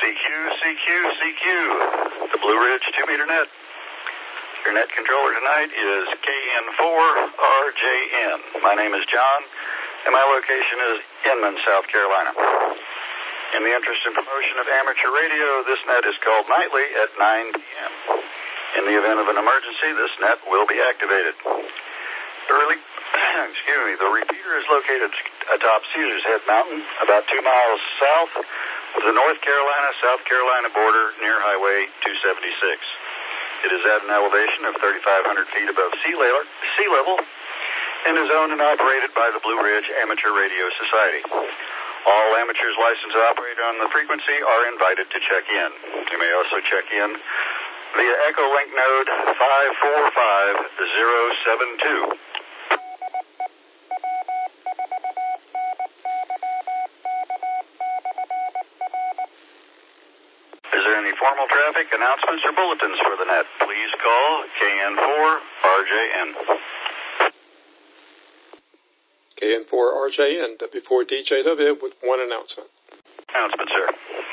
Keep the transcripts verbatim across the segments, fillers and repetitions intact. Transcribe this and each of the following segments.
Q, C Q, C Q, the Blue Ridge two-meter net. Your net controller tonight is K N four R J N. My name is John, and my location is Inman, South Carolina. In the interest and promotion of amateur radio, this net is called nightly at nine p.m. In the event of an emergency, this net will be activated. The, re- excuse me, the repeater is located atop Caesar's Head Mountain, about two miles south of the North Carolina-South Carolina border near Highway two seventy-six. It is at an elevation of thirty-five hundred feet above sea level, sea level and is owned and operated by the Blue Ridge Amateur Radio Society. All amateurs licensed to operate on the frequency are invited to check in. You may also check in via Echolink node five four five zero seven two. Is there any formal traffic announcements or bulletins for the net? Please call K N four R J N. K N four R J N, W four D J W with one announcement. Announcement, sir.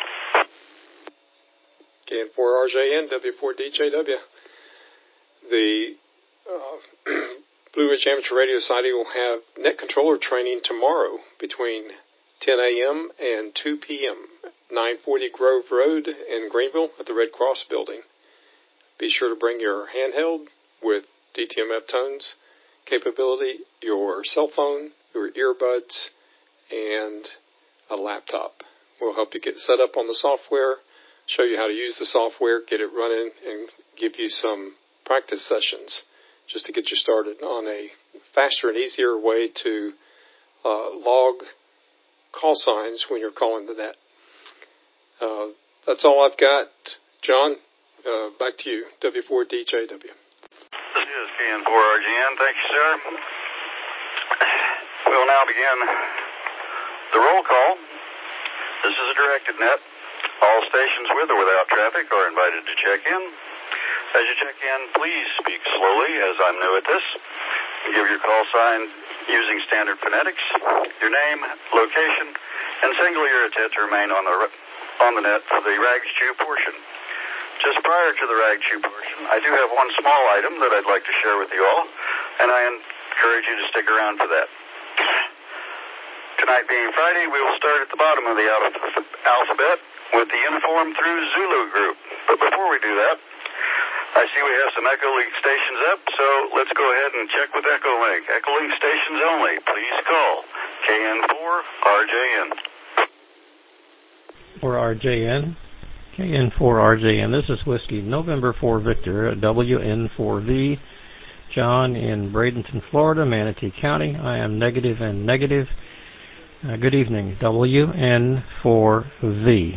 K N four R J N, W four D J W. The uh, Blue Ridge Amateur Radio Society will have net controller training tomorrow between ten a.m. and two p.m. nine forty Grove Road in Greenville at the Red Cross Building. Be sure to bring your handheld with D T M F tones capability, your cell phone, your earbuds, and a laptop. We'll help you get set up on the software, show you how to use the software, get it running, and give you some practice sessions just to get you started on a faster and easier way to uh, log call signs when you're calling the net. Uh, that's all I've got. John, uh, back to you, W four D J W. This is K N four R J N. Thank you, sir. We will now begin the roll call. This is a directed net. All stations with or without traffic are invited to check in. As you check in, please speak slowly, as I'm new at this. Give your call sign using standard phonetics, your name, location, and single your attempt to remain on the on the net for the Rags Chew portion. Just prior to the Rag Chew portion, I do have one small item that I'd like to share with you all, and I encourage you to stick around for that. Tonight being Friday, we will start at the bottom of the alphabet with the Uniform Through Zulu group. But before we do that, I see we have some Echolink stations up, so let's go ahead and check with Echolink. Echolink stations only. Please call K N four R J N. four R J N. K N four R J N. This is Whiskey November four Victor, W N four V. John in Bradenton, Florida, Manatee County. I am negative and negative. Uh, good evening, W N four V.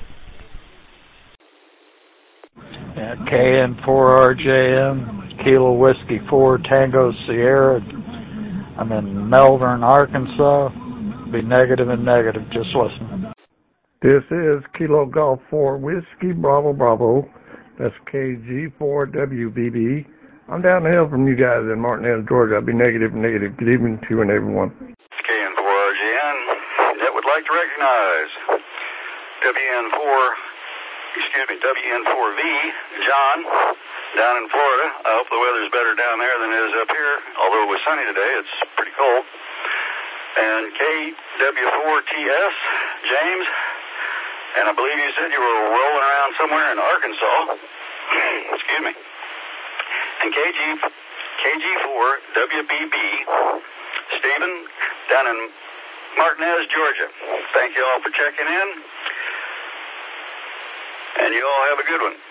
Yeah, K N four R J N, Kilo Whiskey four Tango Sierra. I'm in Melbourne, Arkansas. Be negative and negative. Just listen. This is Kilo Golf four Whiskey Bravo Bravo. That's K G four W B B. I'm down the hill from you guys in Martinez, Georgia. I'll be negative and negative. Good evening to you and everyone. K N four R J N. That would like to recognize W N four, excuse me, W N four V, John, down in Florida. I hope the weather's better down there than it is up here. Although it was sunny today, it's pretty cold. And K W four T S, James. And I believe you said you were rolling around somewhere in Arkansas. Excuse me. And K G K G four W B B, Stephen, down in Martinez, Georgia. Thank you all for checking in. And you all have a good one.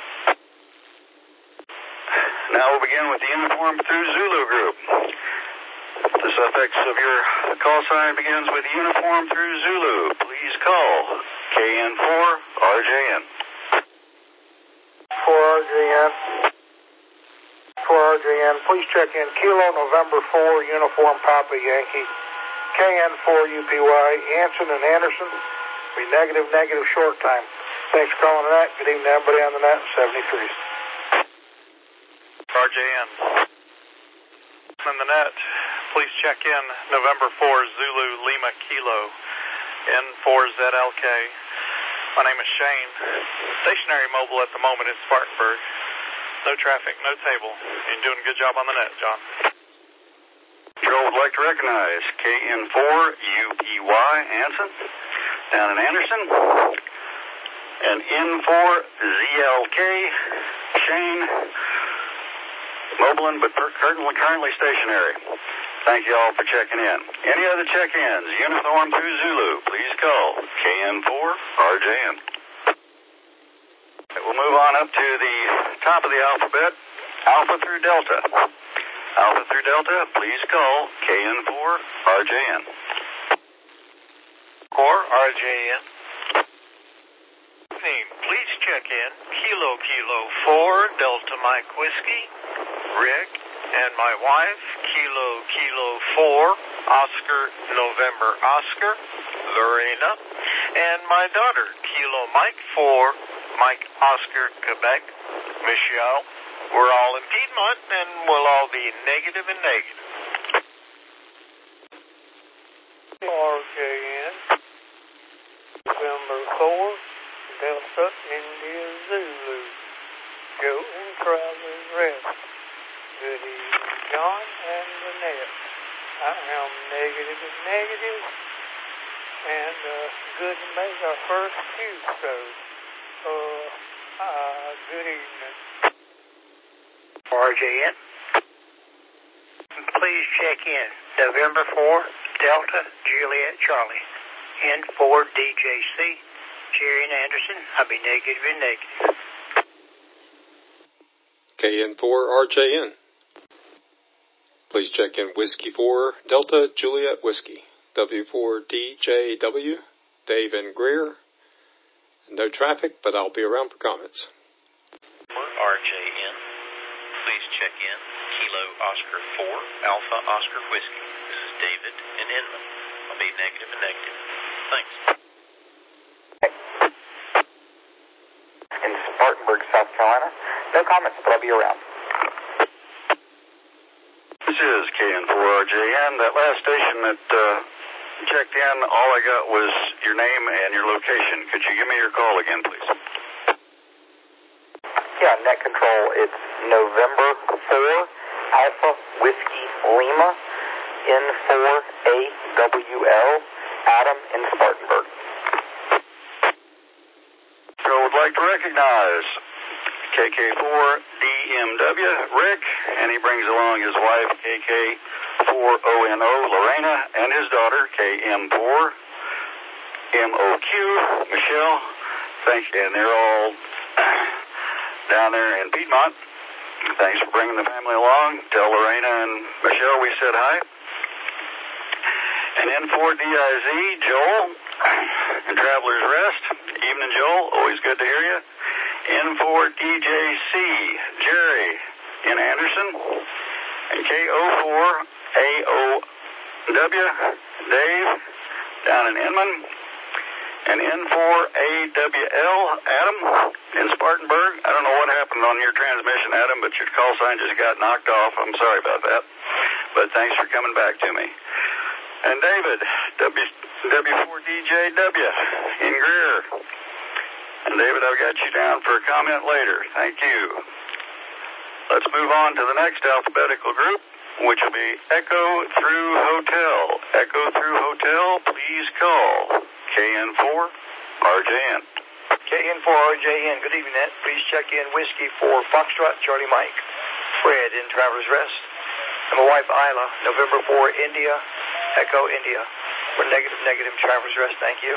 Now we'll begin with the Uniform Through Zulu group. The suffix of your call sign begins with Uniform Through Zulu. Please call K N four R J N. four R J N. four R J N. Please check in Kilo November four Uniform Papa Yankee. K N four U P Y. Anson and Anderson. Be negative, negative short time. Thanks for calling the net. Good evening to everybody on the net. seventy-three. R J N. On the net, please check in November four Zulu Lima Kilo N four Z L K. My name is Shane. Stationary mobile at the moment in Spartanburg. No traffic, no table. You're doing a good job on the net, John. Joe would like to recognize K N four U P Y, Anson, down in Anderson, and N four Z L K, Shane, mobile but currently, currently stationary. Thank you all for checking in. Any other check-ins, uniform through Zulu, please call K N four R J N. We'll move on up to the top of the alphabet, Alpha through Delta. Alpha through Delta, please call K N four R J N. four R J N. Name, please check in Kilo Kilo four Delta Mike Whiskey, Rick, and my wife, Kilo Kilo four Oscar November Oscar, Lorena, and my daughter, Kilo Mike four Mike Oscar Quebec, Michelle. We're all in Piedmont, and we'll all be negative and negative. R J N, November four, Delta India Zulu, Joe and Travelers Rest. Good evening, John and Lynette. I am negative and negative, and uh, good to make our first Q, so uh, uh, good evening. R J N. Please check in November four, Delta, Juliet, Charlie. N four, D J C, Jerry and Anderson. I'll be negative and negative. K N four R J N. Please check in Whiskey four, Delta, Juliet, Whiskey. W four D J W, Dave and Greer. No traffic, but I'll be around for comments. R J N. Please check in Kilo Oscar four, Alpha Oscar Whiskey. This is David in Inman. I'll be negative and negative. Thanks. In Spartanburg, South Carolina. No comments, but I'll be around. This is K N four R J N. That last station that uh, checked in, all I got was your name and your location. Could you give me your call again, please? Yeah, net control. It's November four, Alpha Whiskey Lima, N four A W L, Adam in Spartanburg. So I would like to recognize K K four D M W, Rick, and he brings along his wife, K K four O N O, Lorena, and his daughter, K M four M O Q, Michelle. Thank you, and they're all down there in Piedmont. Thanks for bringing the family along. Tell Lorena and Michelle we said hi. And N four D I Z, Joel, and Traveler's Rest. Evening, Joel. Always good to hear you. N four D J C, Jerry in Anderson. And K O four A O W, Dave, down in Inman. And N four A W L, Adam, in Spartanburg. I don't know what happened on your transmission, Adam, but your call sign just got knocked off. I'm sorry about that. But thanks for coming back to me. And David, W four D J W, in Greer. And David, I've got you down for a comment later. Thank you. Let's move on to the next alphabetical group, which will be Echo through Hotel. Echo through Hotel, please call K N four R J N. K N four R J N, good evening, Ed. Please check in Whiskey four Foxtrot, Charlie Mike. Fred in Travelers Rest. And my wife Isla, November four India, Echo India. We're negative, negative, Travelers Rest, thank you.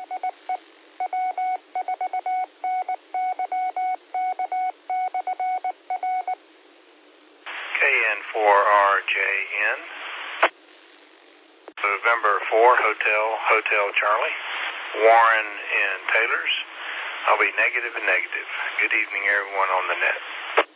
K N four R J N. November four Hotel, Hotel Charlie. Warren in Taylor's. I'll be negative and negative. Good evening, everyone on the net.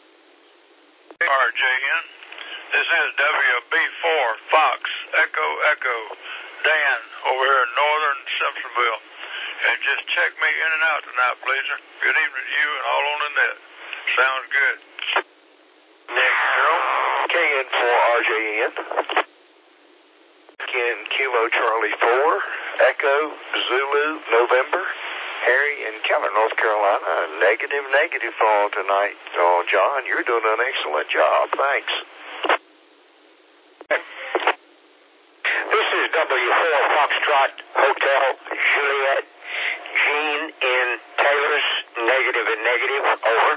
R J N. This is W B four Fox, Echo, Echo, Dan, over here in northern Simpsonville. And just check me in and out tonight, please, sir. Good evening to you and all on the net. Sounds good. Next girl, K N four R J N. Again, Kilo Charlie four, Echo, Zulu, November, Harry in Keller, North Carolina. Negative, negative fall tonight. So, John, you're doing an excellent job. Thanks. This is W four Foxtrot Hotel Juliet. Gene in Taylor's, negative and negative, over.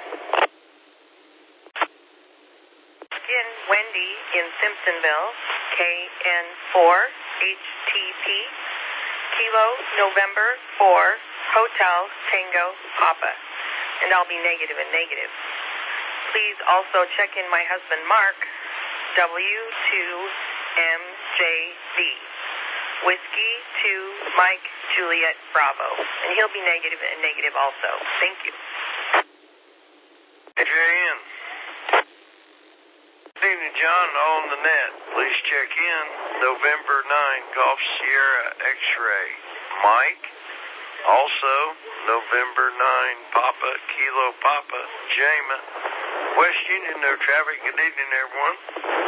In Wendy in Simpsonville, K N four H T P, Kilo November four Hotel Tango Papa, and I'll be negative and negative. Please also check in my husband Mark, W two M J V, Whiskey two Mike Juliet Bravo, and he'll be negative and negative also. Thank you. J N. Good evening, John, on the net. Please check in. November ninth, Golf Sierra X-Ray. Mike. Also, November ninth, Papa, Kilo Papa, Jama. West Union, no traffic. Good evening, everyone.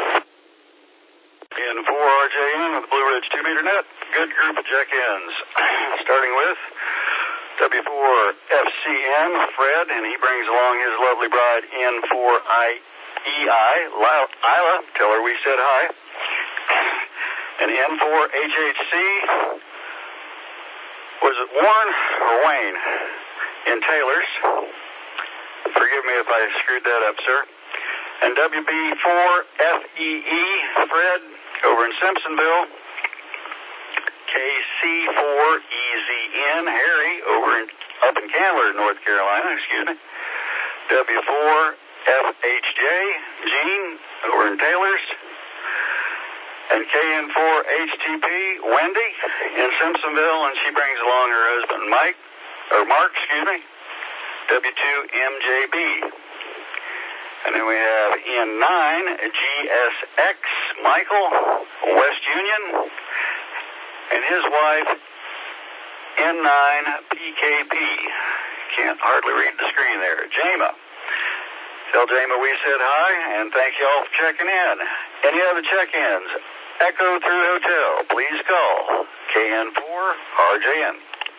K N four R J N with the Blue Ridge two meter net. Good group of check-ins. Starting with W four F C N, Fred, and he brings along his lovely bride, N four I E I, Isla, tell her we said hi. And N four H H C, was it Warren or Wayne in Taylor's? Forgive me if I screwed that up, sir. And W B four F E E, Fred, over in Simpsonville. K C four E Z N, Harry, over in, up in Candler, North Carolina, excuse me. W four F H J, Jean, over in Taylor's. And K N four H T P, Wendy, in Simpsonville, and she brings along her husband, Mike, or Mark, excuse me. W two M J B. And then we have N nine, G S X, Michael, West Union, and his wife, N nine P K P. Can't hardly read the screen there. Jama. Tell Jama we said hi, and thank you all for checking in. Any other check-ins? Echo through hotel. Please call K N four R J N.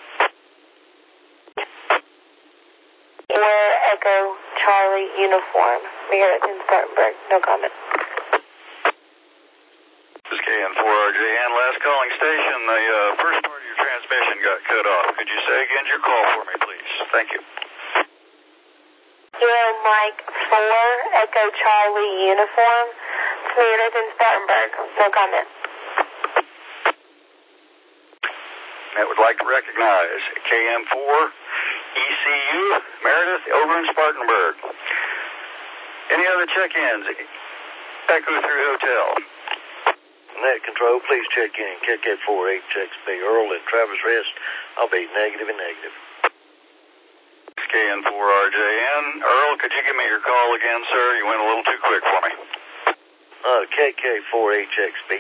Where Echo Charlie Uniform. Meredith in Spartanburg. No comment. This is K N four R J N. Last calling station. The uh, first part of your transmission got cut off. Could you say again your call for me, please? Thank you. You're Mike four Echo Charlie Uniform. Meredith in Spartanburg. No comment. I would like to recognize K M four E C U, Meredith, over in Spartanburg. Any other check-ins? Echo through hotel. Net control, please check in. K K four H X B, Earl at Travis Rest. I'll be negative and negative. K N four R J N. Earl, could you give me your call again, sir? You went a little too quick for me. Uh, K K four H X B.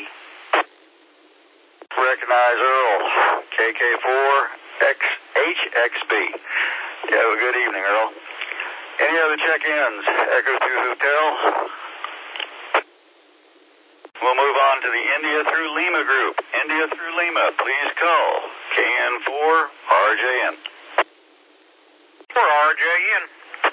Recognize Earl. K K four H X B. You have a good evening, Earl. Any other check-ins? Echo through hotel. We'll move on to the India through Lima group. India through Lima, please call K N four R J N. For R J N.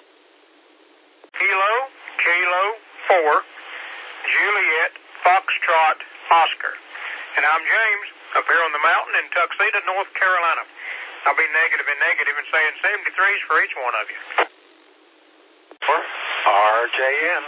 Kilo, Kilo four, Juliet, Foxtrot, Oscar. And I'm James, up here on the mountain in Tuxedo, North Carolina. I'll be negative and negative and saying seventy-threes for each one of you. For R J N.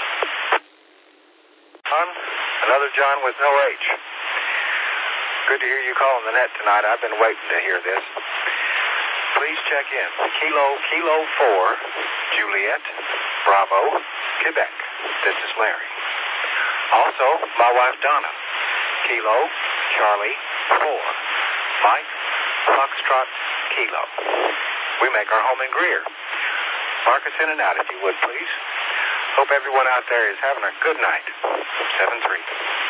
John, another John with no H. Good to hear you calling the net tonight. I've been waiting to hear this. Please check in. Kilo, Kilo four, Juliet, Bravo, Quebec. This is Larry. Also, my wife Donna. Kilo, Charlie, four, Mike, Foxtrot, Kilo. We make our home in Greer. Mark us in and out if you would, please. Hope everyone out there is having a good night. seven three.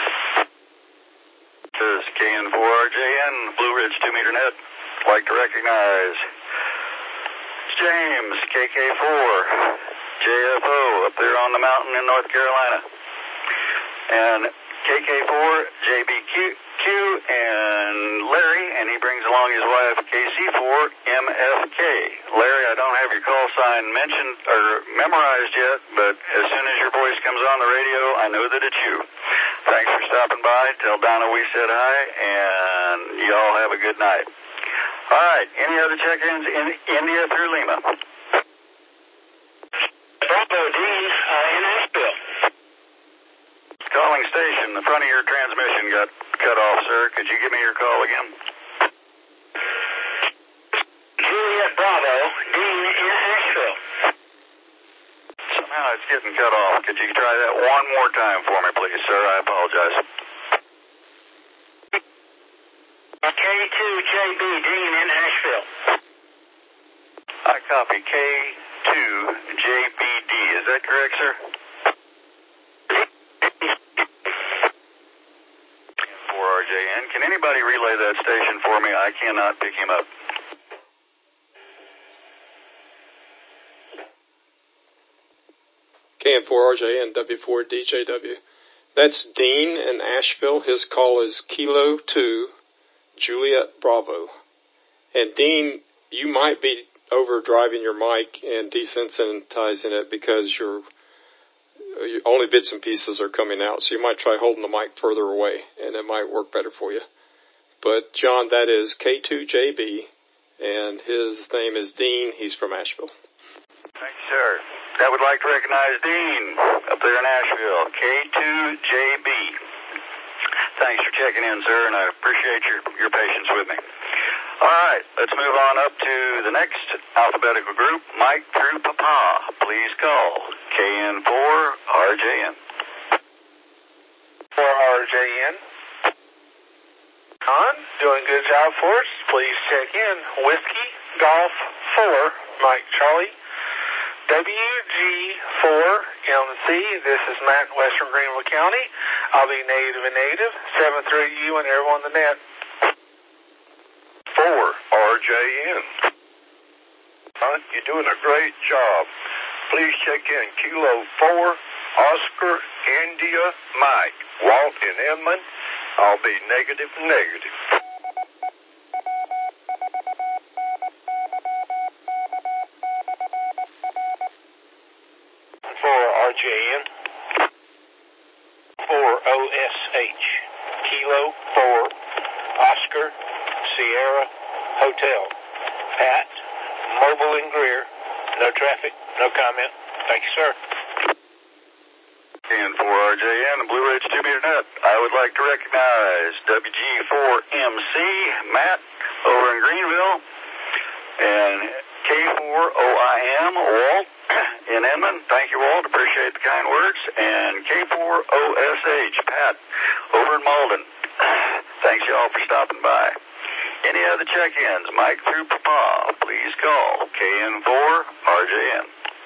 This is K N four R J N, Blue Ridge two meter net. I'd like to recognize James, K K four, J F O, up there on the mountain in North Carolina. And K K four, J B Q, Q, and Larry, and he brings along his wife, K C four, M F K. Larry, I don't have your call sign mentioned or memorized yet, but as soon as your voice comes on the radio, I know that it's you. Thanks for stopping by. Tell Donna we said hi, and y'all have a good night. All right, any other check-ins in India through Lima? Bravo Dean uh, in Asheville. Calling station, the front of your transmission got cut off, sir. Could you give me your call again? Juliet Bravo, Dean in Asheville. Somehow it's getting cut off. Could you try that one more time for me, please, sir? I apologize. K two J B, Dean in Asheville. I copy K two J B D. Is that correct, sir? four R J N. Can anybody relay that station for me? I cannot pick him up. K N four R J N, W four D J W. That's Dean in Asheville. His call is Kilo two, Juliet Bravo. And Dean, you might be overdriving your mic and desensitizing it because your, your only bits and pieces are coming out. So you might try holding the mic further away, and it might work better for you. But, John, that is K two J B, and his name is Dean. He's from Asheville. Thank you, sir. I would like to recognize Dean up there in Asheville, K two J B. Thanks for checking in, sir, and I appreciate your, your patience with me. All right, let's move on up to the next alphabetical group, Mike through Papa. Please call K N four R J N. four R J N. Con, doing a good job for us. Please check in. Whiskey, Golf, four, Mike Charlie. W G four M C, this is Matt in Western Greenville County. I'll be negative and negative. seven three you and everyone on the net. four R J N. Hunt, you're doing a great job. Please check in Kilo four, Oscar, India, Mike. Walt in Edmond. I'll be negative, negative. four R J N. four O S H. Kilo four, Oscar, Sierra, Hotel. Pat, Mobile and Greer. No traffic, no comment. Thank you, sir. And four R J N and Blue Ridge two meter net. I would like to recognize W G four M C, Matt, over in Greenville, and K four O I M, Walt, in Edmond. Thank you, Walt. Appreciate the kind words. And K four O S H, Pat, over in Malden. Thanks, y'all, for stopping by. Any other check-ins? Mike through Papa, please call K N four R J N.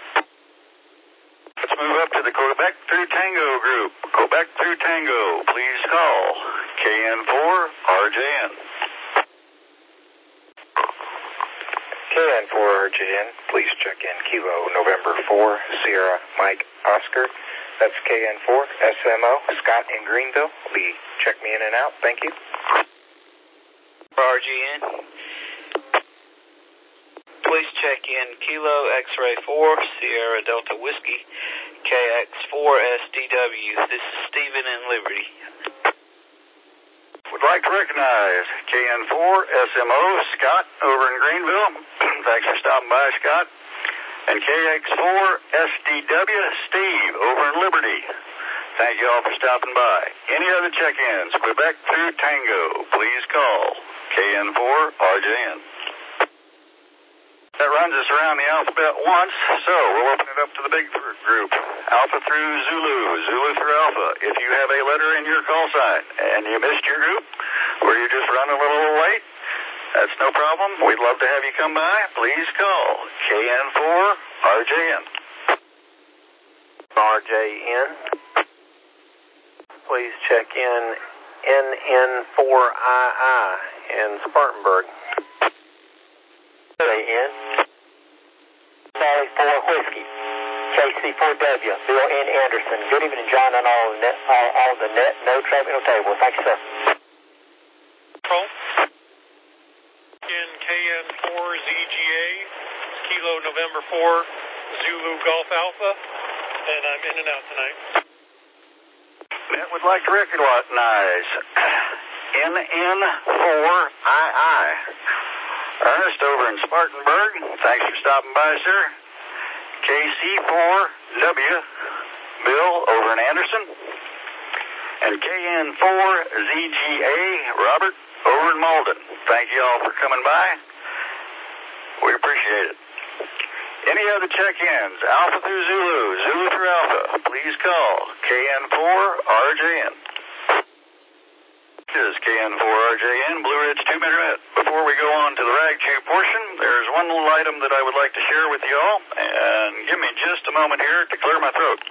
Let's move up to the Quebec through Tango group. Quebec through Tango, please call K N four R J N. K N four R J N, please check in Kilo November four, Sierra Mike Oscar. That's K N four S M O, Scott in Greenville. Lee, check me in and out. Thank you. R G N. Please check in Kilo X-Ray four, Sierra Delta Whiskey, K X four S D W. This is Stephen in Liberty. Would like to recognize K N four S M O, Scott, over in Greenville. Thanks for stopping by, Scott. And K X four S D W, Steve, over in Liberty. Thank you all for stopping by. Any other check-ins? Quebec through Tango, please call K N four R J N. That runs us around the alphabet once, so we'll open it up to the big group. Alpha through Zulu, Zulu through Alpha. If you have a letter in your call sign and you missed your group, or you're just running a little late, that's no problem. We'd love to have you come by. Please call K N four R J N. R J N. Please check in N N four I I in Spartanburg. J N. Sally four Whiskey. K C four W. Bill N. Anderson. Good evening, John, and all, net, all, all the net. No traffic, no table. Thank you, sir. Control. In K N four Z G A, Kilo November four, Zulu Golf Alpha, and I'm in and out tonight. Net would like to recognize N N four I I. Ernest over in Spartanburg, thanks for stopping by, sir. K C four W, Bill over in Anderson. And K N four Z G A, Robert over in Malden. Thank you all for coming by. We appreciate it. Any other check-ins? Alpha through Zulu, Zulu through Alpha, please call K N four R J N. This is K N four R J N, Blue Ridge two Internet. Before we go on to the rag chew portion, there's one little item that I would like to share with you all, and give me just a moment here to clear my throat.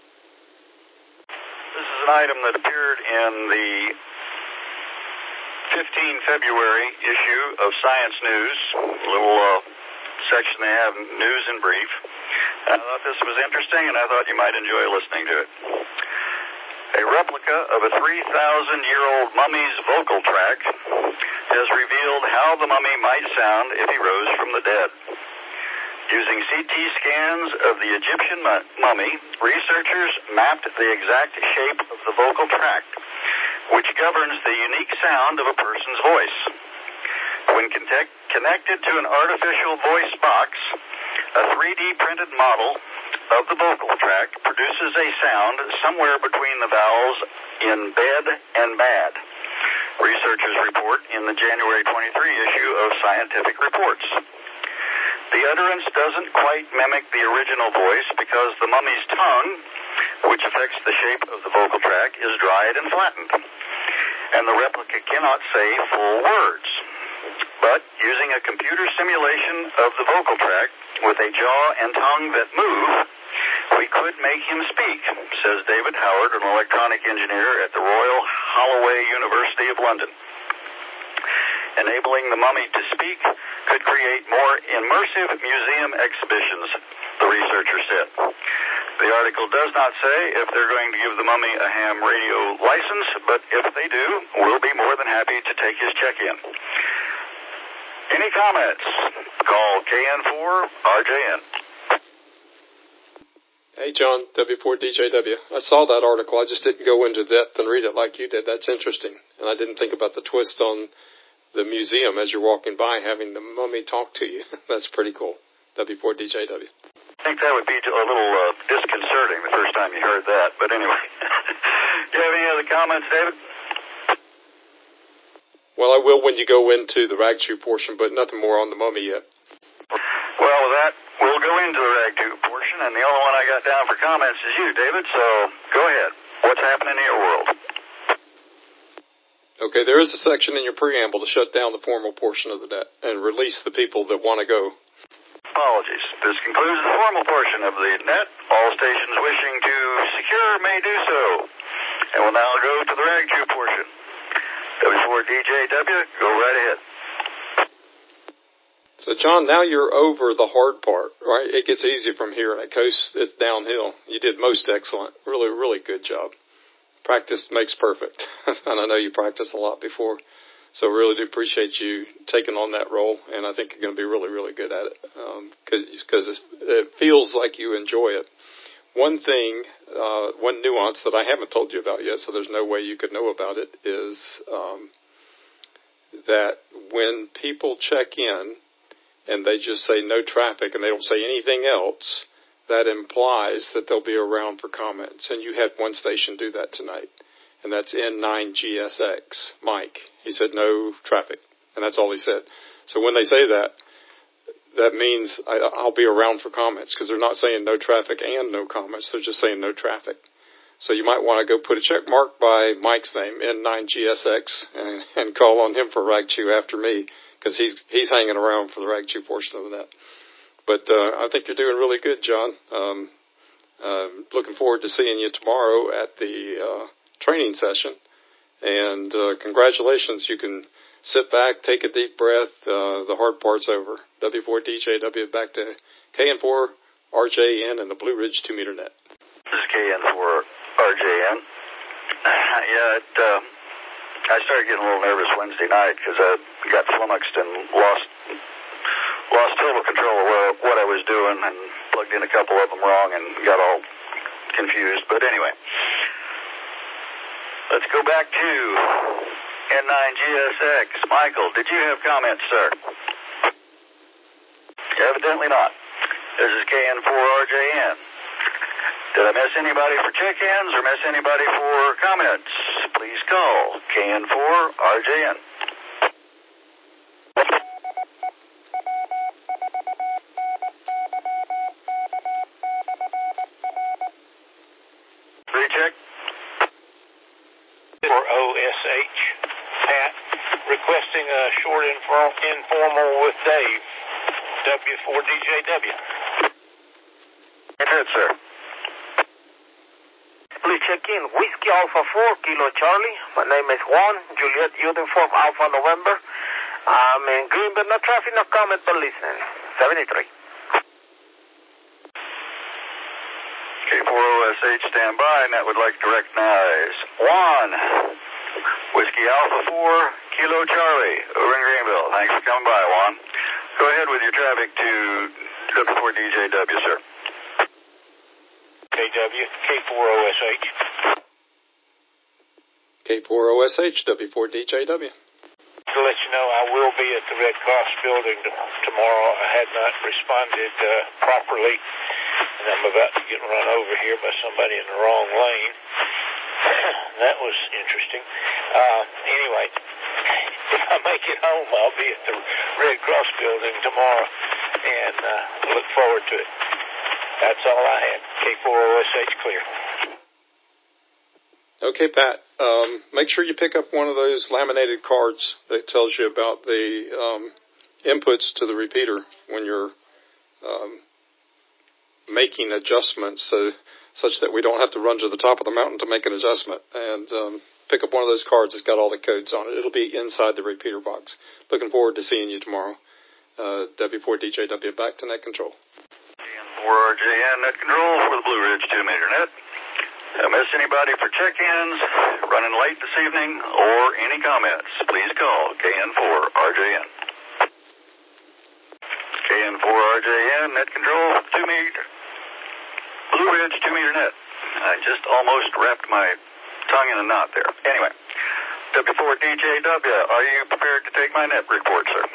This is an item that appeared in the fifteenth February issue of Science News, a little uh, section they have, News in Brief. I thought this was interesting, and I thought you might enjoy listening to it. A replica of a three thousand year old mummy's vocal tract has revealed how the mummy might sound if he rose from the dead. Using C T scans of the Egyptian mummy, researchers mapped the exact shape of the vocal tract, which governs the unique sound of a person's voice. When connect, connected to an artificial voice box, a three D printed model of the vocal tract produces a sound somewhere between the vowels in bed and bad. Researchers report in the January twenty-third issue of Scientific Reports. The utterance doesn't quite mimic the original voice because the mummy's tongue, which affects the shape of the vocal tract, is dried and flattened, and the replica cannot say full words. But using a computer simulation of the vocal tract with a jaw and tongue that move, we could make him speak, says David Howard, an electronic engineer at the Royal Holloway University of London. Enabling the mummy to speak could create more immersive museum exhibitions, the researcher said. The article does not say if they're going to give the mummy a ham radio license, but if they do, we'll be more than happy to take his check-in. Any comments? Call K N four R J N. Hey, John, W four D J W. I saw that article. I just didn't go into depth and read it like you did. That's interesting. And I didn't think about the twist on the museum as you're walking by having the mummy talk to you. That's pretty cool. W four D J W. I think that would be a little uh, disconcerting the first time you heard that. But anyway, do you have any other comments, David? Well, I will when you go into the rag chew portion, but nothing more on the mummy yet. Well, with that, we'll go into the rag chew portion, and the only one I got down for comments is you, David, so go ahead. What's happening in your world? Okay, there is a section in your preamble to shut down the formal portion of the net and release the people that want to go. Apologies. This concludes the formal portion of the net. All stations wishing to secure may do so. And we'll now go to the rag chew portion. W four D J W, go right ahead. So, John, now you're over the hard part, right? It gets easy from here, and it goes, it's downhill. You did most excellent. Really, really good job. Practice makes perfect. And I know you practiced a lot before. So really do appreciate you taking on that role, and I think you're going to be really, really good at it because um, it feels like you enjoy it. One thing, uh, one nuance that I haven't told you about yet, so there's no way you could know about it, is um, that when people check in and they just say no traffic and they don't say anything else, that implies that they'll be around for comments. And you had one station do that tonight, and that's N nine G S X, Mike. He said no traffic, and that's all he said. So when they say that, that means I, I'll be around for comments because they're not saying no traffic and no comments. They're just saying no traffic. So you might want to go put a check mark by Mike's name, N nine G S X, and, and call on him for Rag Chew after me because he's he's hanging around for the Rag Chew portion of that. But uh, I think you're doing really good, John. Um, uh, looking forward to seeing you tomorrow at the uh, training session. And uh, congratulations. You can sit back, take a deep breath. Uh, the hard part's over. W four D J W back to K N four R J N and the Blue Ridge two meter net. This is K N four R J N. Yeah, it, uh, I started getting a little nervous Wednesday night because I got flummoxed and lost lost total control of what, what I was doing and plugged in a couple of them wrong and got all confused. But anyway, let's go back to N nine G S X. Michael, did you have comments, sir? Evidently not. This is K N four R J N. Did I miss anybody for check-ins or miss anybody for comments? Please call K N four R J N. Recheck. For O S H. Pat, requesting a short inform- informal with Dave. W four D J W. Good, sir. Please check in. Whiskey Alpha four, Kilo Charlie. My name is Juan. Juliet Uniform Alpha November. I'm in Greenville. No traffic, no comment, but listening. seventy-three. K four O S H, stand by. Net would like to recognize Juan. Whiskey Alpha four, Kilo Charlie. Over in Greenville. Thanks for coming by, Juan. Go ahead with your traffic to W four D J W, sir. K W, K four O S H. K four O S H, W four D J W. To let you know, I will be at the Red Cross building t- tomorrow. I had not responded uh, properly, and I'm about to get run over here by somebody in the wrong lane. That was interesting. Uh, anyway, if I make it home, I'll be at the Red Cross building tomorrow, and uh, look forward to it. That's all I had. K four O S H clear. Okay, Pat. Um, make sure you pick up one of those laminated cards that tells you about the um, inputs to the repeater when you're um, making adjustments, so such that we don't have to run to the top of the mountain to make an adjustment. And um, pick up one of those cards that's got all the codes on it. It'll be inside the repeater box. Looking forward to seeing you tomorrow. Uh, W four D J W, back to net control. four R J N net control for the Blue Ridge two meter net. I miss anybody for check-ins, running late this evening, or any comments, please call K N four R J N. K N four R J N net control two meter. Blue Ridge two meter net. I just almost wrapped my tongue in a knot there. Anyway, W four D J W, are you prepared to take my net report, sir?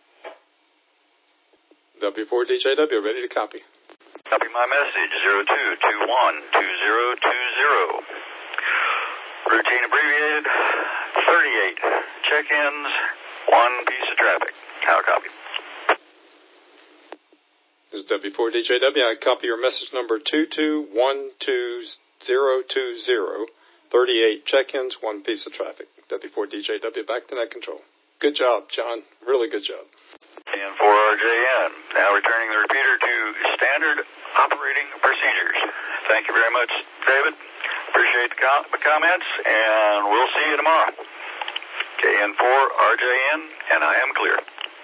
W four D J W, ready to copy. Copy my message, zero two two one two zero two zero. Routine abbreviated, thirty-eight. Check-ins, one piece of traffic. How copy? This is W four D J W. I copy your message number two two one two zero two zero. thirty-eight check-ins, one piece of traffic. W four D J W, back to net control. Good job, John. Really good job. And four R J N, now returning the repeater to standard operating procedures. Thank you very much, David. Appreciate the, com- the comments, and we'll see you tomorrow. K N four R J N, and I am clear.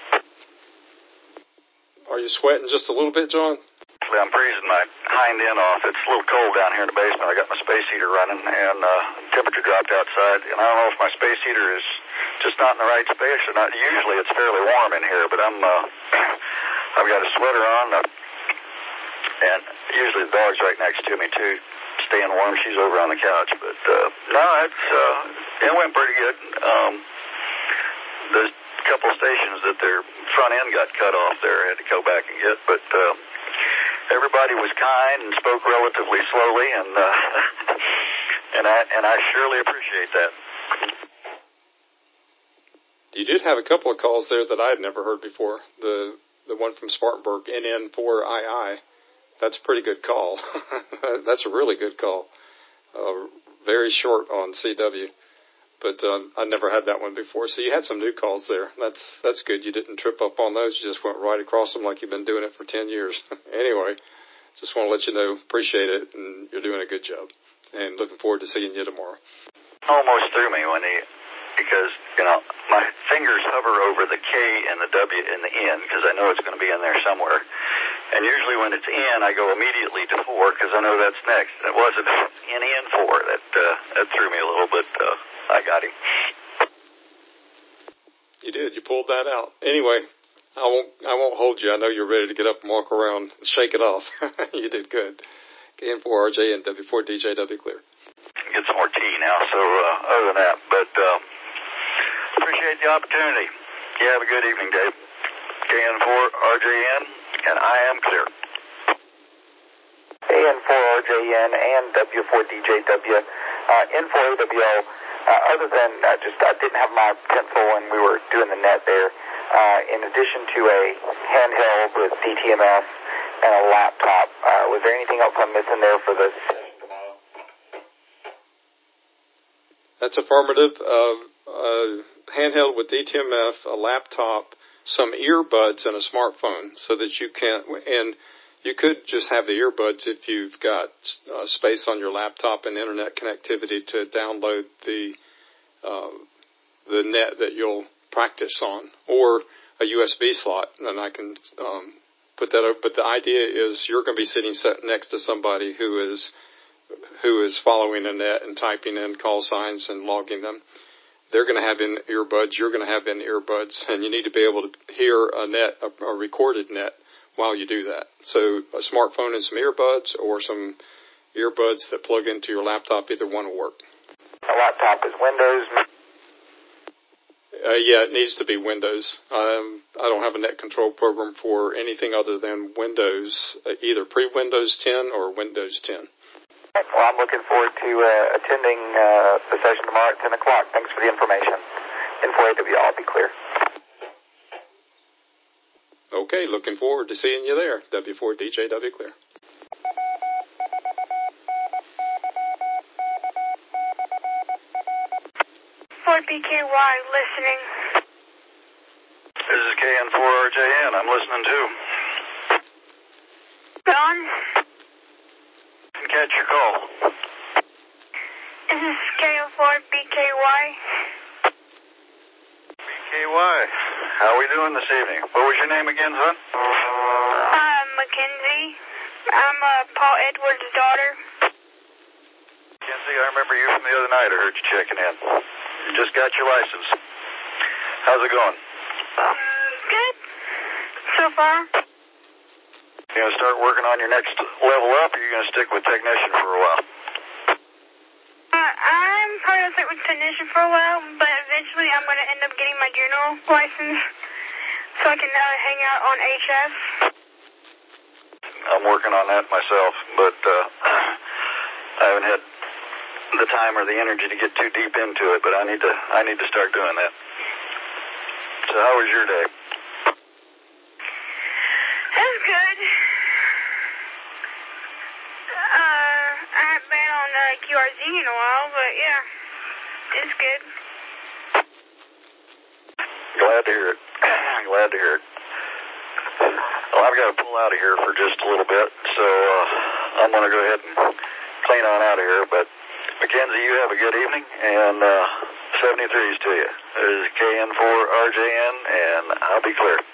Are you sweating just a little bit, John? I'm freezing my hind end off. It's a little cold down here in the basement. I got my space heater running, and uh, temperature dropped outside. And I don't know if my space heater is just not in the right space or not. Usually it's fairly warm in here, but I'm uh, I've got a sweater on, uh, and usually the dog's right next to me too, staying warm. She's over on the couch, but uh, no, it's uh, it went pretty good. Um, there's a couple stations that their front end got cut off there. I had to go back and get, but. Uh, Everybody was kind and spoke relatively slowly, and uh, and I and I surely appreciate that. You did have a couple of calls there that I had never heard before. The the one from Spartanburg, N N four I I. That's a pretty good call. That's a really good call. Uh, very short on C W, but uh, I never had that one before. So you had some new calls there. That's that's good. You didn't trip up on those. You just went right across them like you've been doing it for ten years. Anyway, just want to let you know, appreciate it, and you're doing a good job. And looking forward to seeing you tomorrow. Almost threw me when he, because, you know, my fingers hover over the K and the W and the N because I know it's going to be in there somewhere. And usually when it's in, I go immediately to four because I know that's next. And it wasn't N N four. That, uh, that threw me a little bit. Uh, I got him. You did. You pulled that out. Anyway, I won't. I won't hold you. I know you're ready to get up and walk around and shake it off. You did good. K N four R J N W four D J W clear. Get some more tea now. So uh, other than that, but uh, appreciate the opportunity. You have a good evening, Dave. K N four R J N, and I am clear. K N four R J N and W four D J W. Uh, N four A W O. Uh, other than uh, just I didn't have my pencil when we were doing the net there. Uh, in addition to a handheld with D T M S and a laptop, uh, was there anything else I'm missing there for this? That's affirmative. Uh, uh, handheld with D T M F, a laptop, some earbuds, and a smartphone, so that you can. And you could just have the earbuds if you've got uh, space on your laptop and internet connectivity to download the uh, the net that you'll practice on, or a U S B slot, and I can um, put that up. But the idea is you're going to be sitting next to somebody who is who is following a net and typing in call signs and logging them. They're going to have in earbuds. You're going to have in earbuds, and you need to be able to hear a net, a, a recorded net, while you do that. So a smartphone and some earbuds, or some earbuds that plug into your laptop, either one will work. A laptop is Windows. Uh, yeah, it needs to be Windows. Um, I don't have a net control program for anything other than Windows, uh, either pre-Windows ten or Windows ten. Well, I'm looking forward to uh, attending uh, the session tomorrow at ten o'clock. Thanks for the information. N four A W, I'll be clear. Okay, looking forward to seeing you there. W four D J W clear. four B K Y, listening. This is K N four R J N. I'm listening too. John? Didn't catch your call. This is K N four B K Y. B K Y. How are we doing this evening? What was your name again, son? Uh, Mackenzie. I'm uh, Paul Edwards' daughter. Mackenzie, I remember you from the other night. I heard you checking in. You just got your license. How's it going? Good. So far. You going to start working on your next level up, or are you going to stick with technician for a while? Uh, I'm probably going to stick with technician for a while, but eventually I'm going to end up getting my general license so I can uh, hang out on H S. I'm working on that myself, but uh, I haven't had the time or the energy to get too deep into it, but I need to I need to start doing that. So how was your day? It was good. Uh, I haven't been on uh, Q R Z in a while, but yeah, it's good. Glad to hear it. Glad to hear it. Well, I've got to pull out of here for just a little bit, so uh, I'm going to go ahead and clean on out of here, but Mackenzie, you have a good evening, and uh, seventy-threes to you. This is K N four R J N, and I'll be clear.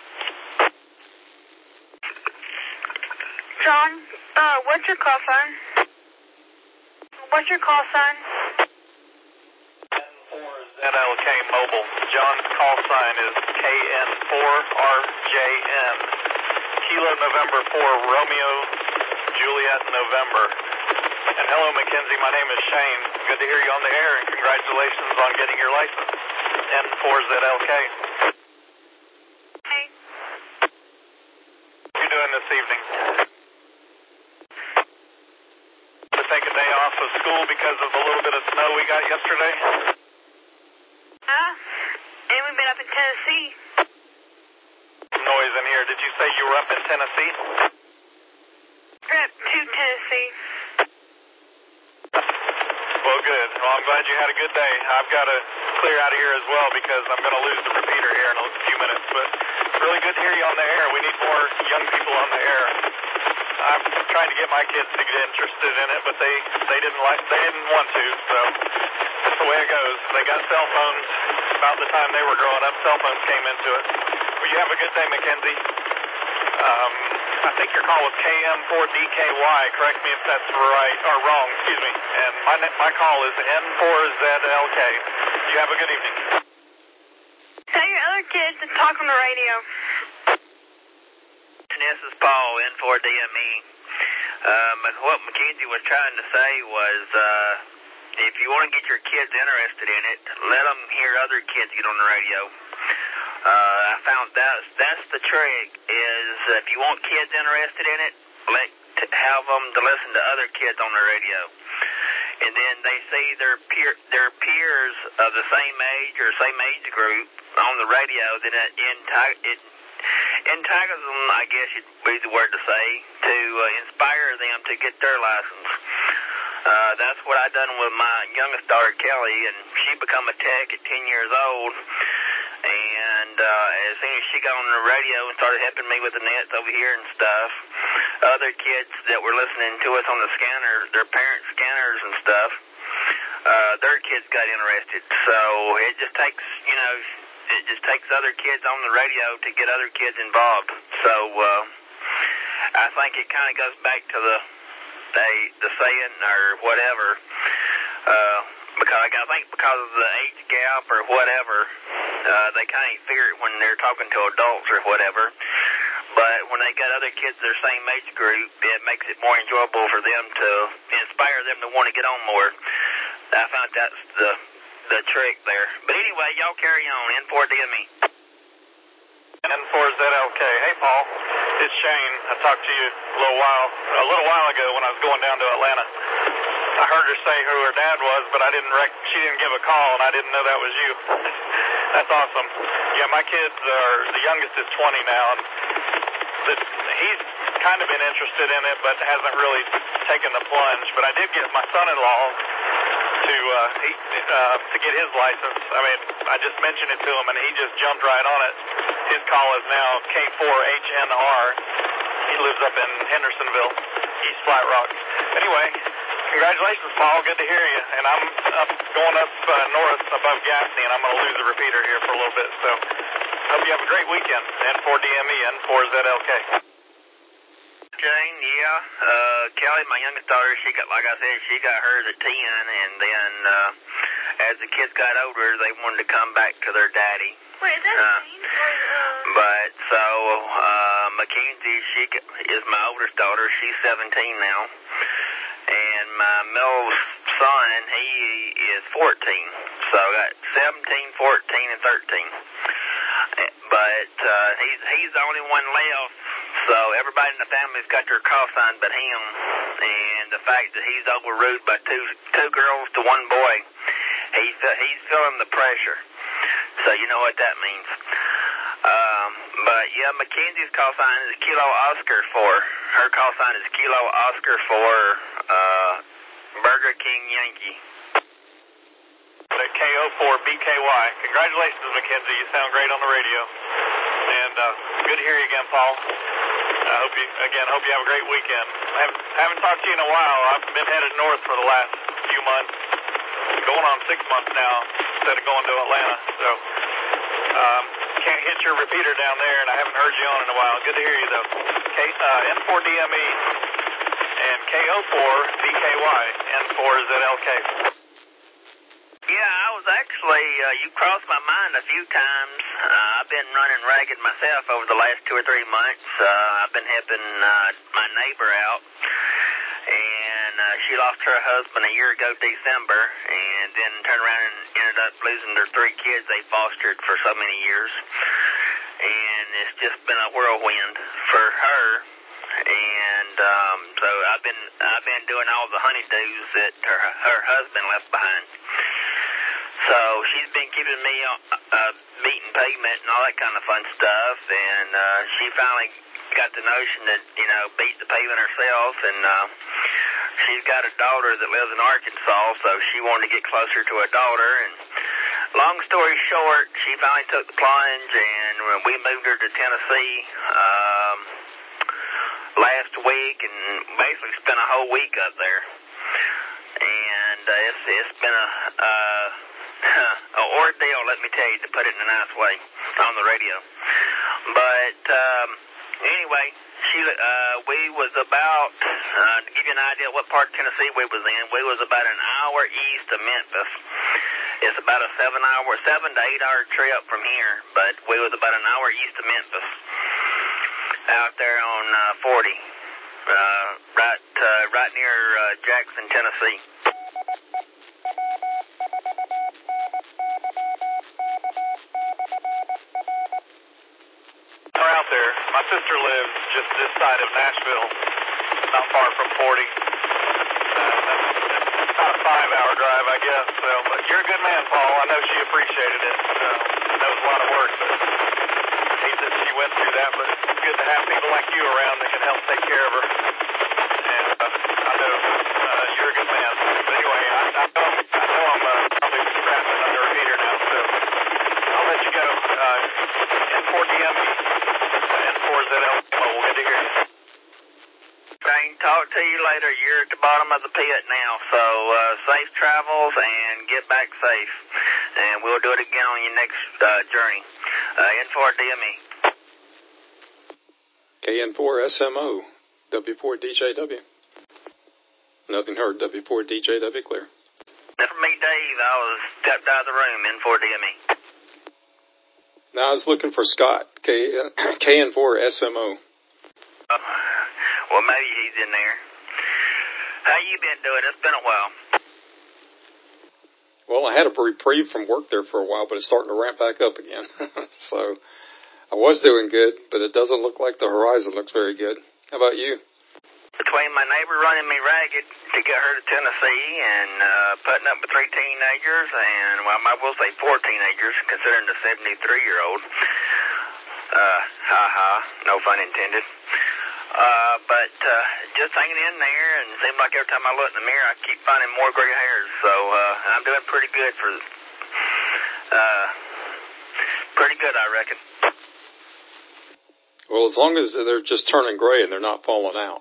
John, uh, what's your call sign? What's your call sign? Z L K Mobile. John's call sign is K N four R J N. Kilo November four, Romeo, Juliet, November. And hello, Mackenzie. My name is Shane. Good to hear you on the air, and congratulations on getting your license. N four Z L K. Hey. What are you doing this evening? To take a day off of school because of the little bit of snow we got yesterday? Uh, and we've been up in Tennessee. Noise in here. Did you say you were up in Tennessee? We're up to Tennessee. Well, good. Well, I'm glad you had a good day. I've got to clear out of here as well because I'm going to lose the repeater here in a few minutes. But it's really good to hear you on the air. We need more young people on the air. I'm trying to get my kids to get interested in it, but they they didn't like they didn't want to. So that's the way it goes. They got cell phones about the time they were growing up. Cell phones came into it. Well, you have a good day, Mackenzie. Um, I think your call was K M four D K Y. Correct me if that's right or wrong. Excuse me. And my my call is N four Z L K. You have a good evening. Tell your other kids to talk on the radio. this is Paul, N four D M E. Um, what Mackenzie was trying to say was, uh, if you want to get your kids interested in it, let them hear other kids get on the radio. Uh, I found that that's the trick, is if you want kids interested in it, let to have them to listen to other kids on the radio. And then they see their peer, their peers of the same age or same age group on the radio, then it, it entitles them, I guess would be the word to say, to uh, inspire them to get their license. Uh, that's what I done with my youngest daughter, Kelly, and she become a tech at ten years old. And uh, as soon as she got on the radio and started helping me with the nets over here and stuff, other kids that were listening to us on the scanner, their parents' scanners and stuff, uh, their kids got interested. So it just takes, you know, it just takes other kids on the radio to get other kids involved. So uh, I think it kind of goes back to the the, the saying or whatever, uh, because I think because of the age gap or whatever, uh, they kind of figure it when they're talking to adults or whatever. But when they got other kids their same age group, it makes it more enjoyable for them to inspire them to want to get on more. I found that's the the trick there. But anyway, y'all carry on. N four D M E. N four Z L K. Hey, Paul. It's Shane. I talked to you a little while a little while ago when I was going down to Atlanta. I heard her say who her dad was, but I didn't rec- she didn't give a call, and I didn't know that was you. That's awesome. Yeah, my kids are, the youngest is twenty now, and the, he's kind of been interested in it, but hasn't really taken the plunge. But I did get my son-in-law to uh, he, uh, to get his license. I mean, I just mentioned it to him, and he just jumped right on it. His call is now K four H N R. He lives up in Hendersonville, East Flat Rock. Anyway, congratulations, Paul. Good to hear you. And I'm up, going up uh, north above Gaffney, and I'm going to lose the repeater here for a little bit. So hope you have a great weekend. N four D M E, N four Z L K. Jane, yeah. Uh, Kelly, my youngest daughter, she got, like I said, she got hers at ten, and then uh, as the kids got older, they wanted to come back to their daddy. Wait, is that uh, Jane? Or, uh... But so uh, Mackenzie, she is my oldest daughter. She's seventeen now, and my middle son, he is fourteen. So I got seventeen, fourteen, and thirteen. But uh, he's he's the only one left. So everybody in the family's got their call sign but him, and the fact that he's overruled by two two girls to one boy, he's he's feeling the pressure. So you know what that means. Um, but yeah, Mackenzie's call sign is Kilo Oscar four. Her call sign is Kilo Oscar four, uh, Burger King Yankee. K O four B K Y. Congratulations, Mackenzie. You sound great on the radio. And uh, good to hear you again, Paul. I hope you, again, hope you have a great weekend. I haven't, haven't talked to you in a while. I've been headed north for the last few months. Going on six months now instead of going to Atlanta. So, um, can't hit your repeater down there, and I haven't heard you on in a while. Good to hear you, though. K, uh, N four D M E and K O four B K Y, N four Z L K. Yeah, I was actually, uh, you crossed my mind a few times. Uh, I've been running ragged myself over the last two or three months. Uh, I've been helping uh, my neighbor out, and uh, she lost her husband a year ago, December, and then turned around and ended up losing their three kids they fostered for so many years. And it's just been a whirlwind for her. And um, so I've been I've been doing all the honeydews that her, her husband left behind. So she's been keeping me uh, beating pavement and all that kind of fun stuff, and uh, she finally got the notion that, you know, beat the pavement herself, and uh, she's got a daughter that lives in Arkansas, so she wanted to get closer to her daughter, and long story short, she finally took the plunge, and we moved her to Tennessee um, last week, and basically spent a whole week up there. And uh, it's, it's been a... Uh, an ordeal, let me tell you, to put it in a nice way, on the radio. But um, anyway, she, uh, we was about, uh, to give you an idea of what part of Tennessee we was in, we was about an hour east of Memphis. It's about a seven hour, seven to eight hour trip from here, but we was about an hour east of Memphis. out there on uh, forty, uh, right, uh, right near uh, Jackson, Tennessee. We're out there. My sister lives just this side of Nashville, not far from forty. Uh, that's about a five-hour drive, I guess. So, but you're a good man, Paul. I know she appreciated it. Uh, that was a lot of work, but I hate that she went through that. But it's good to have people like you around that can help take care of her. And uh, I know uh, you're a good man. But anyway, I, I know, I know I'm uh, probably scrapping under a heater now, so I'll let you go. Uh, N four D M E, N four Z L, we'll get to hear you. Shane, talk to you later. You're at the bottom of the pit now, so uh, safe travels and get back safe. And we'll do it again on your next uh, journey. Uh, N four D M E. K N four S M O, W four D J W. Nothing heard, W four D J W clear. That's me, Dave. I was stepped out of the room, N four D M E. Now I was looking for Scott, K, uh, K N four S M O. Uh, well, maybe he's in there. How you been doing? It's been a while. Well, I had a reprieve from work there for a while, but it's starting to ramp back up again. So I was doing good, but it doesn't look like the horizon looks very good. How about you? Between my neighbor running me ragged to get her to Tennessee and uh, putting up with three teenagers and, well, I will say four teenagers, considering the seventy-three-year-old. Uh, ha-ha, no fun intended. Uh, but uh, just hanging in there, and it seems like every time I look in the mirror, I keep finding more gray hairs. So uh, I'm doing pretty good for, uh, pretty good, I reckon. Well, as long as they're just turning gray and they're not falling out.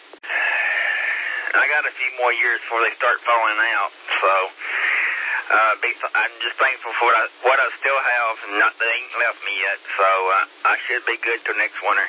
I got a few more years before they start falling out, so uh, be, I'm just thankful for what I, what I still have, and not, they ain't left me yet, so uh, I should be good till next winter.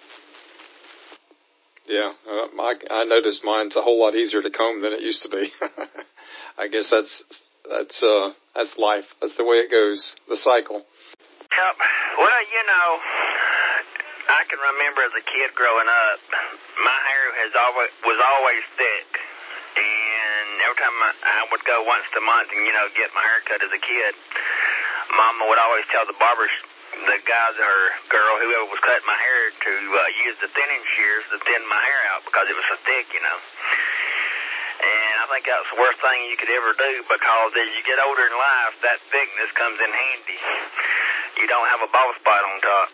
Yeah, uh, I, I noticed mine's a whole lot easier to comb than it used to be. I guess that's that's uh, that's life. That's the way it goes, the cycle. Yep. Well, you know, I can remember as a kid growing up, my hair has always was always thick, and every time I, I would go once a month and you know get my hair cut as a kid, Mama would always tell the barbers, the guys or girl, whoever was cutting my hair, to uh, use the thinning shears to thin my hair out because it was so thick, you know. And I think that's the worst thing you could ever do, because as you get older in life, that thickness comes in handy. You don't have a bald spot on top.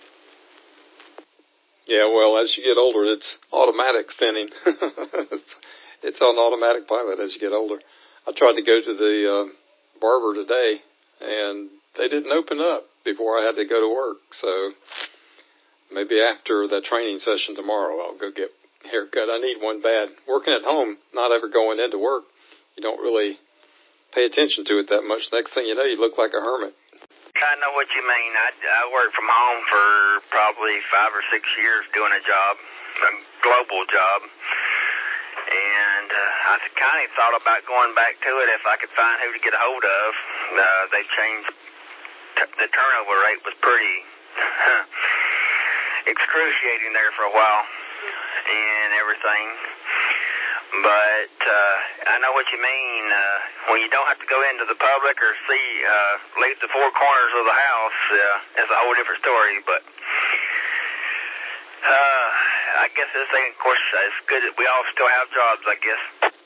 Yeah, well, as you get older, it's automatic thinning. It's on automatic pilot as you get older. I tried to go to the uh, barber today, and they didn't open up before I had to go to work. So maybe after the training session tomorrow, I'll go get a haircut. I need one bad. Working at home, not ever going into work, you don't really pay attention to it that much. Next thing you know, you look like a hermit. I know what you mean. I, I worked from home for probably five or six years doing a job, a global job. And uh, I kind of thought about going back to it if I could find who to get a hold of. Uh, they changed. T- the turnover rate was pretty excruciating there for a while and everything. But uh, I know what you mean. Uh, when you don't have to go into the public or see, uh, leave the four corners of the house, uh, it's a whole different story. But uh, I guess this ain't, of course, it's good that we all still have jobs, I guess.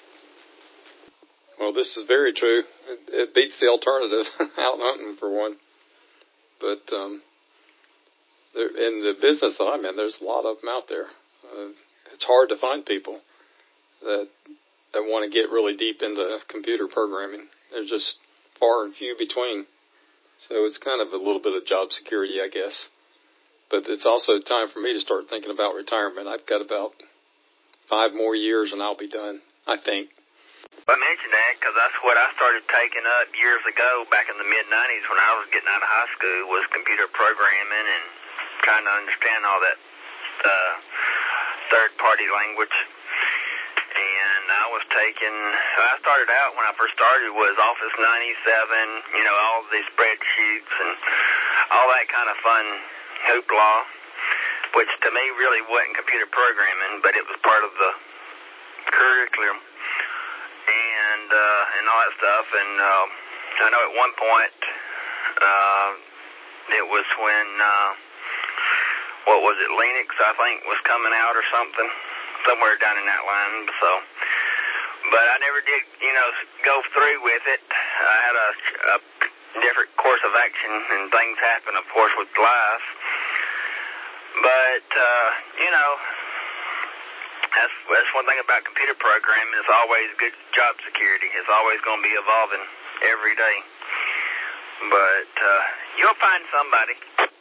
Well, this is very true. It, it beats the alternative, out hunting for one. But um, there, in the business that I'm in, there's a lot of them out there. Uh, it's hard to find people that that want to get really deep into computer programming. They're just far and few between. So it's kind of a little bit of job security, I guess. But it's also time for me to start thinking about retirement. I've got about five more years and I'll be done, I think. I mentioned that because that's what I started taking up years ago, back in the mid nineties when I was getting out of high school, was computer programming and trying to understand all that uh, third-party language. And I was taking, I started out when I first started was Office ninety-seven, you know, all these spreadsheets and all that kind of fun hoopla. which to me really wasn't computer programming, but it was part of the curriculum and uh, and all that stuff. And uh, I know at one point uh, it was when uh, what was it, Linux I think was coming out or something, somewhere down in that line. So, but I never did, you know, go through with it. I had a, a different course of action, and things happen, of course, with life. But uh, you know. That's, that's one thing about computer programming. It's always good job security. It's always going to be evolving every day. But uh, you'll find somebody.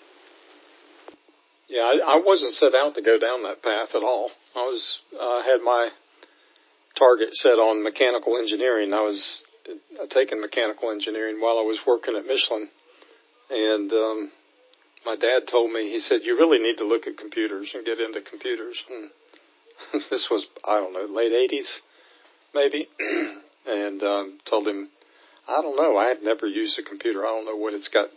Yeah, I, I wasn't set out to go down that path at all. I was uh, had my target set on mechanical engineering. I was uh, taking mechanical engineering while I was working at Michelin. And um, my dad told me, he said, you really need to look at computers and get into computers. And this was, I don't know, late eighties, maybe, and um, told him, I don't know, I had never used a computer. I don't know what it's got,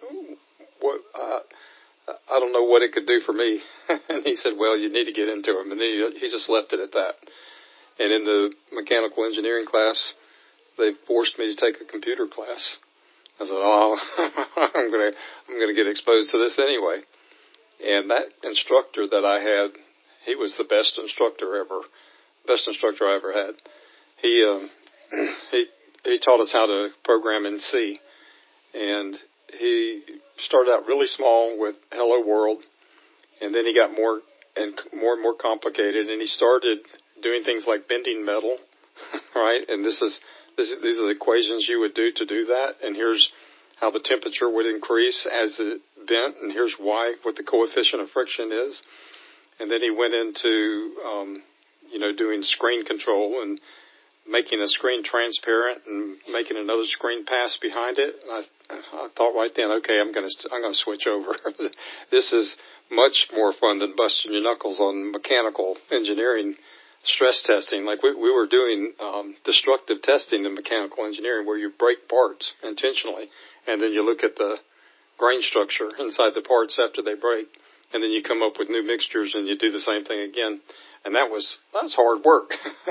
what uh, I don't know what it could do for me. And he said, well, you need to get into them. And then he, he just left it at that. And in the mechanical engineering class, they forced me to take a computer class. I said, oh, I'm going to I'm going to get exposed to this anyway. And that instructor that I had, he was the best instructor ever, best instructor I ever had. He um, he he taught us how to program in C, and he started out really small with Hello World, and then he got more and more and more complicated, and he started doing things like bending metal, right? And this is this is, these are the equations you would do to do that, and here's how the temperature would increase as it bent, and here's why, what the coefficient of friction is. And then he went into, um, you know, doing screen control and making a screen transparent and making another screen pass behind it. And I, I thought right then, okay, I'm going to I'm going to switch over. This is much more fun than busting your knuckles on mechanical engineering stress testing. Like we, we were doing um, destructive testing in mechanical engineering, where you break parts intentionally, and then you look at the grain structure inside the parts after they break. And then you come up with new mixtures, and you do the same thing again, and that was that's hard work.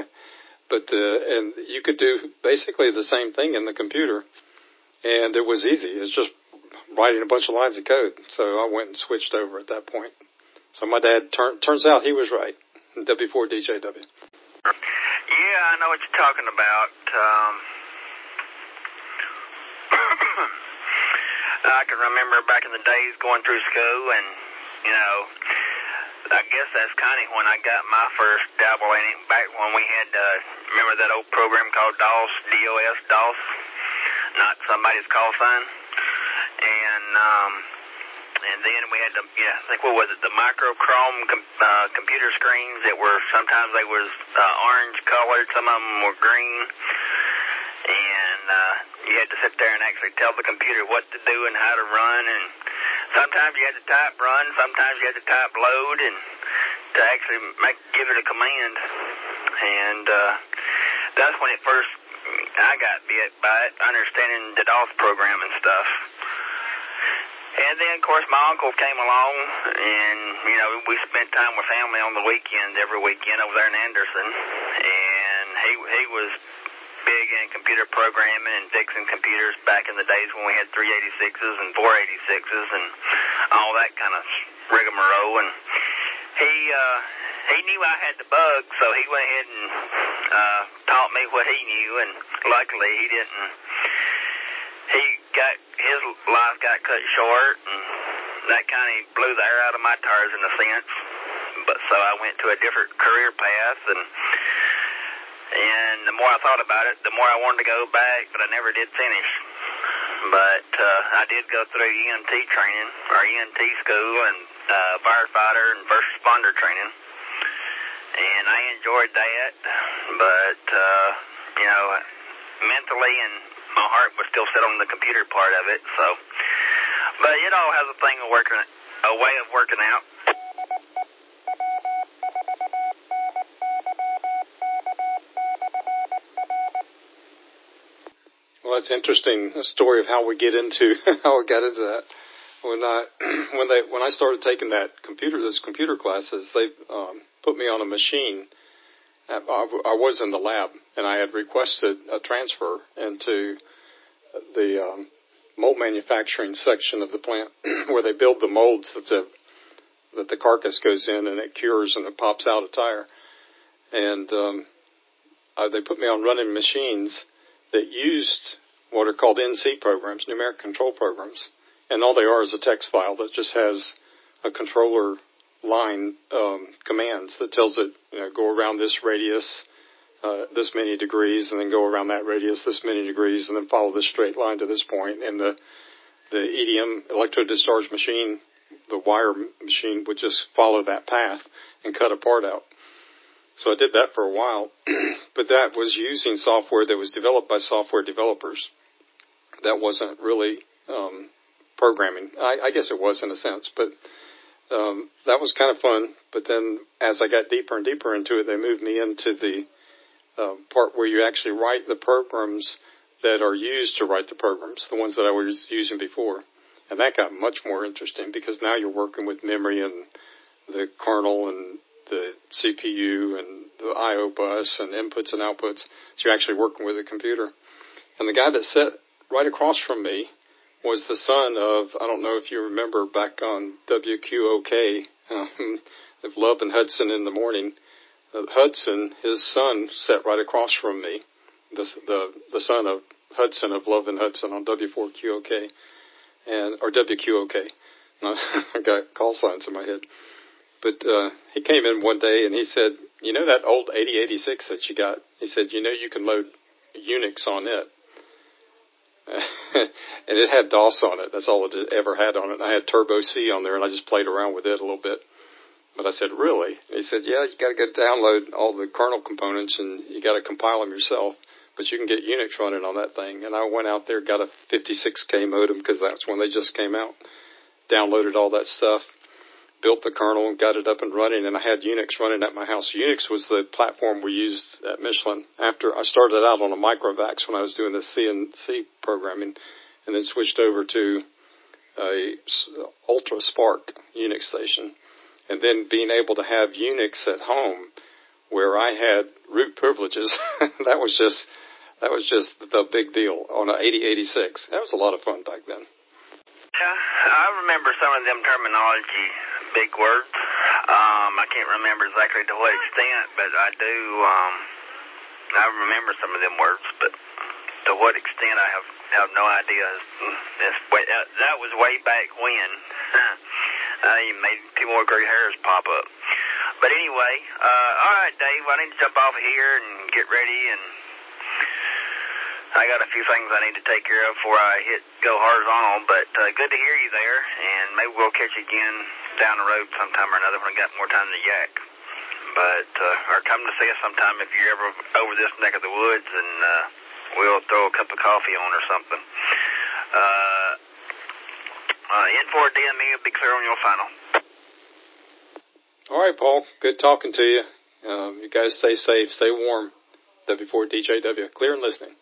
But uh, and you could do basically the same thing in the computer, and it was easy. It's just writing a bunch of lines of code. So I went and switched over at that point. So my dad turn, turns out he was right. W four D J W. Yeah, I know what you're talking about. Um, I can remember back in the days going through school and. You know, I guess that's kind of when I got my first dabble in it, back when we had, uh, remember that old program called DOS, D O S, DOS, not somebody's call sign? And, um, and then we had the, yeah, I think, what was it, the microchrome com- uh, computer screens that were, sometimes they was uh, orange colored, some of them were green. And uh, you had to sit there and actually tell the computer what to do and how to run, and sometimes you had to type run, sometimes you had to type load, and to actually make give it a command. And uh, that's when it first, I got bit by it, understanding the DOS program and stuff. And then, of course, my uncle came along, and, you know, we spent time with family on the weekends, every weekend over there in Anderson, and he he was big in computer programming and fixing computers back in the days when we had three eighty-sixes and four eighty-sixes and all that kind of rigmarole. And he uh, he knew I had the bug, so he went ahead and uh, taught me what he knew. And luckily, he didn't. He got his life got cut short, and that kind of blew the air out of my tires in a sense. But so I went to a different career path, and. And the more I thought about it, the more I wanted to go back, but I never did finish. But uh, I did go through E M T training, or E M T school, and uh, firefighter and first responder training. And I enjoyed that, but, uh, you know, mentally and my heart was still set on the computer part of it. So, but it all has a thing of working, a way of working out. Well, that's interesting, the story of how we get into, how we got into that. when I when they when I started taking that computer those computer classes, they um, put me on a machine. I, I was in the lab, and I had requested a transfer into the um, mold manufacturing section of the plant, where they build the molds that the that the carcass goes in, and it cures and it pops out a tire. And um, uh, they put me on running machines that used what are called N C programs, numeric control programs. And all they are is a text file that just has a controller line um, commands that tells it, you know, go around this radius, uh, this many degrees, and then go around that radius this many degrees, and then follow this straight line to this point. And the the E D M, electrode discharge machine, the wire machine, would just follow that path and cut a part out. So I did that for a while, but that was using software that was developed by software developers. That wasn't really um, programming. I, I guess it was in a sense, but um, that was kind of fun. But then as I got deeper and deeper into it, they moved me into the uh, part where you actually write the programs that are used to write the programs, the ones that I was using before. And that got much more interesting because now you're working with memory and the kernel and the C P U and the I O bus and inputs and outputs. So you're actually working with a computer. And the guy that sat right across from me was the son of, I don't know if you remember back on W Q O K, um, of Love and Hudson in the morning. Uh, Hudson, his son, sat right across from me, the, the the son of Hudson of Love and Hudson on W four Q O K, and or W Q O K. I got call signs in my head. But uh, he came in one day and he said, you know that old eighty eighty-six that you got? He said, you know you can load Unix on it. And it had DOS on it. That's all it ever had on it. And I had Turbo C on there, and I just played around with it a little bit. But I said, really? And he said, yeah, you got to go download all the kernel components, and you got to compile them yourself. But you can get Unix running on that thing. And I went out there, got a fifty-six K modem, because that's when they just came out, downloaded all that stuff, built the kernel and got it up and running, and I had Unix running at my house. Unix was the platform we used at Michelin. After I started out on a Microvax when I was doing the C N C programming, and then switched over to a Ultra Spark Unix station. And then being able to have Unix at home where I had root privileges, that was just that was just the big deal on an eighty eighty-six. That was a lot of fun back then. Yeah, I remember some of them terminology, big words. Um, I can't remember exactly to what extent, but I do, um, I remember some of them words, but to what extent I have, have no idea. It's way, uh, that was way back when. I even made two more gray hairs pop up. But anyway, uh, all right, Dave, I need to jump off here and get ready, and I got a few things I need to take care of before I hit go horizontal, but uh, good to hear you there, and maybe we'll catch you again down the road sometime or another when I got more time to yak. But, uh, or come to see us sometime if you're ever over this neck of the woods, and uh, we'll throw a cup of coffee on or something. Uh, uh, N four D M E will be clear on your final. All right, Paul. Good talking to you. Um, you guys stay safe, stay warm. W four D J W. Clear and listening.